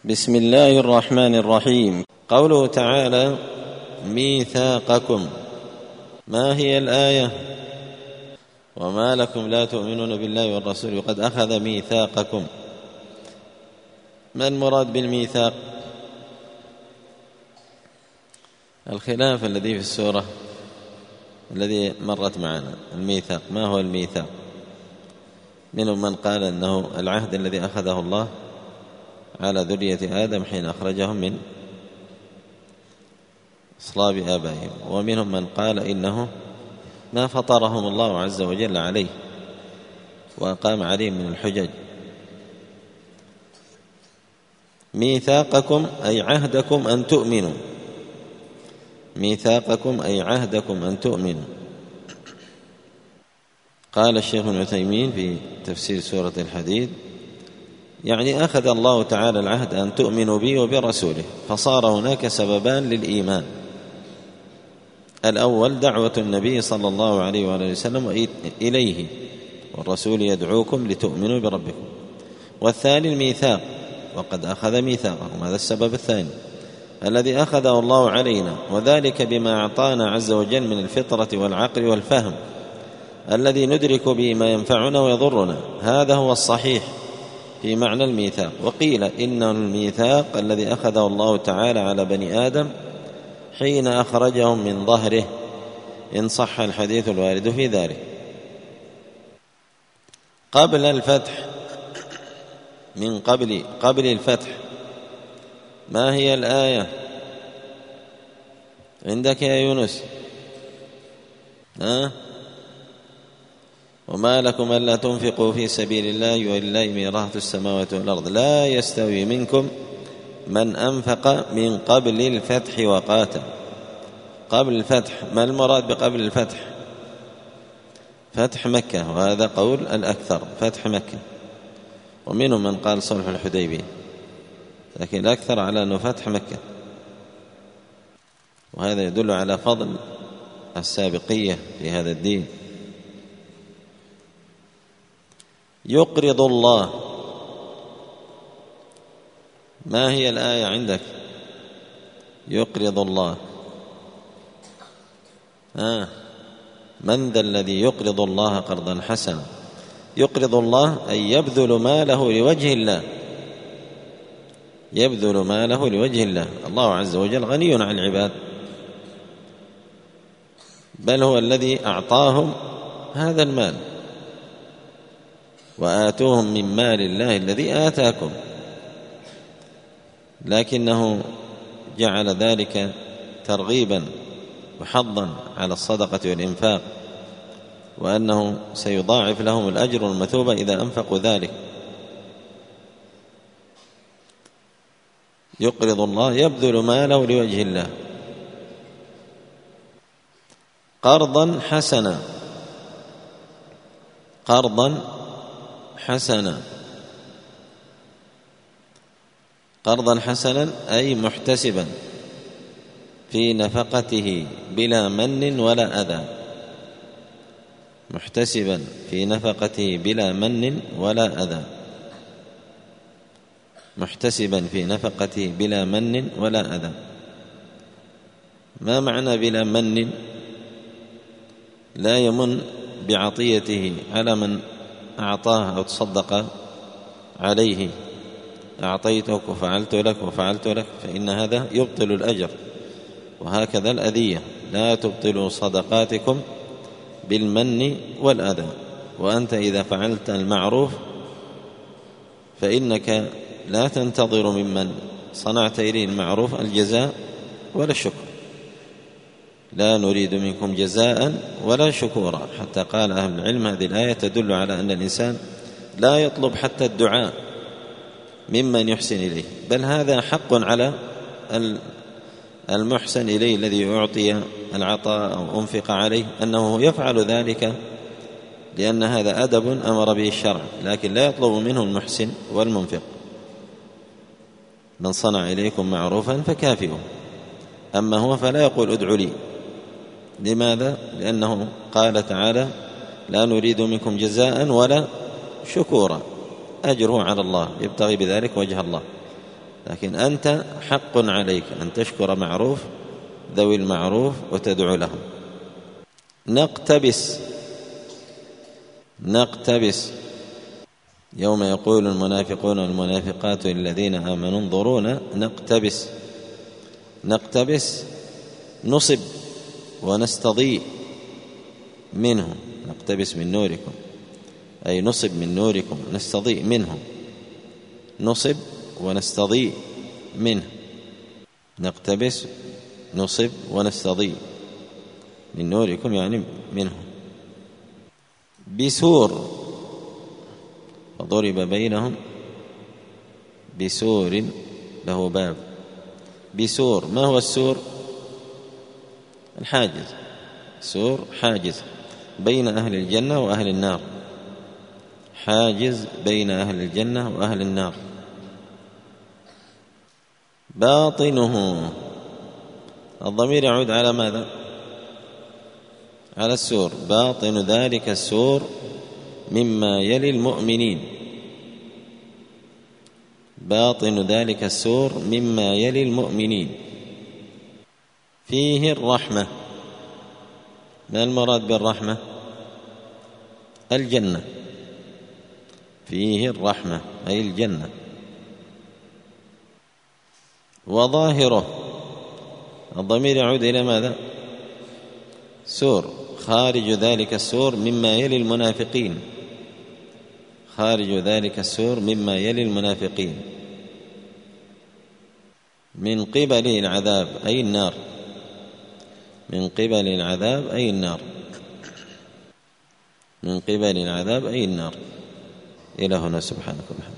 بسم الله الرحمن الرحيم. قوله تعالى: ميثاقكم. ما هي الآية؟ وما لكم لا تؤمنون بالله والرسول وقد أخذ ميثاقكم. ما المراد بالميثاق؟ الخلاف الذي في السورة الذي مرت معنا. الميثاق، ما هو الميثاق؟ منهم من قال أنه العهد الذي أخذه الله على ذرية آدم حين أخرجهم من أصلاب آبائهم، ومنهم من قال إنه ما فطرهم الله عز وجل عليه وأقام عليهم من الحجج. ميثاقكم أي عهدكم أن تؤمنوا. ميثاقكم أي عهدكم أن تؤمنوا. قال الشيخ ابن عثيمين في تفسير سورة الحديد: يعني أخذ الله تعالى العهد أن تؤمنوا به وبرسوله، فصار هناك سببان للإيمان. الأول دعوة النبي صلى الله عليه وآله وسلم إليه، والرسول يدعوكم لتؤمنوا بربكم. والثاني الميثاق، وقد أخذ ميثاقكم. هذا السبب الثاني الذي أخذه الله علينا، وذلك بما أعطانا عز وجل من الفطرة والعقل والفهم الذي ندرك به ما ينفعنا ويضرنا. هذا هو الصحيح في معنى الميثاق. وقيل إن الميثاق الذي أخذه الله تعالى على بني آدم حين أخرجهم من ظهره، إن صح الحديث الوارد في ذلك. قبل الفتح، من قبل الفتح، ما هي الآية عندك يا يونس؟ وما لكم ألا تنفقوا في سبيل الله ولله ميراث السماوات والأرض لا يستوي منكم من أنفق من قبل الفتح وقاتل. قبل الفتح، ما المراد بقبل الفتح؟ فتح مكة، وهذا قول الأكثر، فتح مكة. ومنهم من قال صلح الحديبية، لكن الأكثر على أنه فتح مكة، وهذا يدل على فضل السابقية في هذا الدين. يقرض الله، ما هي الآية عندك؟ يقرض الله، من ذا الذي يقرض الله قرضا حسنا؟ يقرض الله أي يبذل ماله لوجه الله، يبذل ماله لوجه الله. الله عز وجل غني عن العباد، بل هو الذي أعطاهم هذا المال: وآتوهم من مال الله الذي آتاكم. لكنه جعل ذلك ترغيبا وحضا على الصدقة والإنفاق، وأنه سيضاعف لهم الأجر والمثوبة إذا أنفقوا ذلك. يقرض الله يبذل ماله لوجه الله قرضا حسنا. قرضا حسنا، قرضا حسنا أي محتسبا في نفقته بلا من ولا أذى. محتسبا في نفقته بلا من ولا أذى. محتسبا في نفقته بلا من ولا أذى. ما معنى بلا من؟ لا يمن بعطيته على من أعطاه أو تصدق عليه. أعطيتك وفعلت لك وفعلت لك، فإن هذا يبطل الأجر. وهكذا الأذية: لا تبطلوا صدقاتكم بالمن والأذى. وأنت إذا فعلت المعروف فإنك لا تنتظر ممن صنعت إليه المعروف الجزاء ولا الشكر. لا نريد منكم جزاء ولا شكورا. حتى قال أهل العلم هذه الآية تدل على أن الإنسان لا يطلب حتى الدعاء ممن يحسن إليه، بل هذا حق على المحسن إليه الذي يعطي العطاء أو أنفق عليه، أنه يفعل ذلك لأن هذا أدب أمر به الشرع، لكن لا يطلب منه المحسن والمنفق. من صنع إليكم معروفا فكافئوه، أما هو فلا يقول ادعوا لي. لماذا؟ لأنه قال تعالى: لا نريد منكم جزاء ولا شكورا، أجره على الله، يبتغي بذلك وجه الله. لكن أنت حق عليك أن تشكر معروف ذوي المعروف وتدعو لهم. نقتبس يوم يقول المنافقون والمنافقات للذين آمنوا انظرونا نقتبس نصب ونستضيء منه. نقتبس من نوركم أي نصب من نوركم، نستضيء منه، نصب ونستضيء منه. نقتبس نصب ونستضيء من نوركم يعني منه. بسور وضرب بينهم بسور له باب. بسور، ما هو السور؟ الحاجز. سور حاجز بين أهل الجنة وأهل النار، حاجز بين أهل الجنة وأهل النار. باطنه، الضمير يعود على ماذا؟ على السور. باطن ذلك السور مما يلي المؤمنين. باطن ذلك السور مما يلي المؤمنين. فيه الرحمة. ما المراد بالرحمة؟ الجنة. فيه الرحمة أي الجنة. وظاهره، الضمير يعود إلى ماذا؟ سور. خارج ذلك السور مما يلي المنافقين. خارج ذلك السور مما يلي المنافقين. من قبل العذاب أي النار. من قبل العذاب أي النار. من قبل العذاب أي النار. إلى هنا سبحانك وبحمدك.